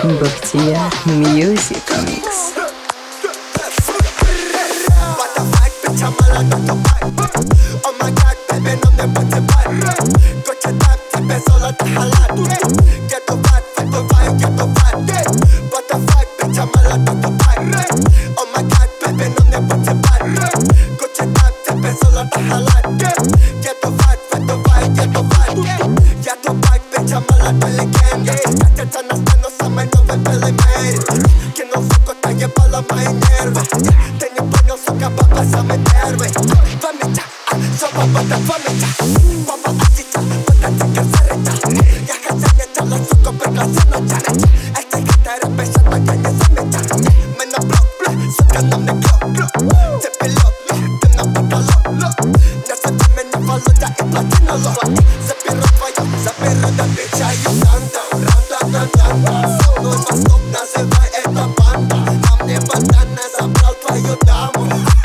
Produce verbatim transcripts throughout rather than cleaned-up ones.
Bakhtiar Music Mix. Oh my god, baby, no me puedes parar. Coche tap, te solo te jalar. Get the vibe, get the vibe, get the vibe. What the fuck, bitch, I'm a lot of the Oh my god, baby, no me puedes parar. Coche tap, te solo te jalar. Get the vibe, get the vibe, get the vibe. Get the vibe, bitch, I'm a lot of legenda. Kaçırtan aslan o zaman no ve pelemeir. Que no foco te lleva la más enerva. Tengo plano, soca pa' pasarme nerve. Famita, sopa pata famita. Papa asita, pata tika sarita. Ya kasanya chala suko berklasnya challenge. Este kita repesa makanya samita. Mena block block, suka namne clock clock. Tepe lock lock, kena pata lock lock. Nasa dame na follow da i platina lock. Zapiro fire, zapiro da bitch I you santa. Ranta da danta, solo ma stop na se va esta banda. Namne bandana zabral tvoju damu.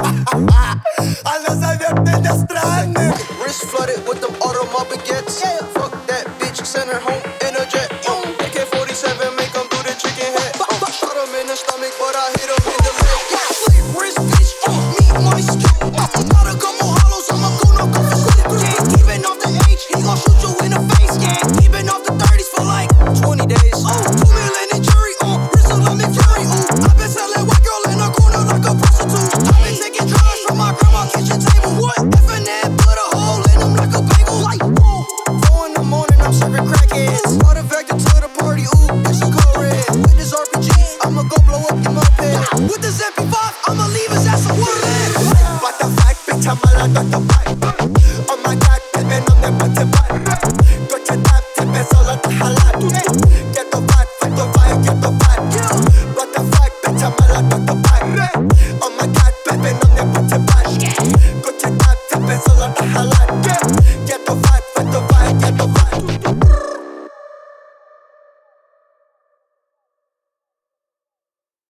Alla завертый на страны. Wrist flooded with them automobile baguettes. Yeah. Fuck that bitch, send her home in a jet. Uh. A K forty-seven, make him do the chicken head. Uh. Shot him in the stomach, but I hit him in the leg. Yeah. Wrist bitch, uh. meet my skill. Uh. Got a couple hollows, I'm a goon, I'm going for yeah. Keeping off the H, he gon' shoot you in the face. Yeah. Keeping off the thirties for like twenty days. Uh. Two million in jury, uh. Rizzo, let me fury, uh. I been selling white girl in a corner like a prostitute. I been taking drugs from my grandma kitchen table. What? F and N put a hole in him like a bagel. Like, ooh. Four in the morning, I'm serving crackheads. Brought a vector to the party, ooh, bitch, you call red. With this R P G, I'ma go blow up your moped. With this M P five, I'ma leave his ass a woodland. What the fuck, bitch, I'm a lot of the vibe. Oh my god, baby, no me puedes parar. Coche tap, te solo te jalar. Get the vibe, get the vibe, get the vibe. What the fuck, bitch, I'm a lot of the vibe. Oh my god, baby, no me puedes parar. Coche tap, te solo te jalar.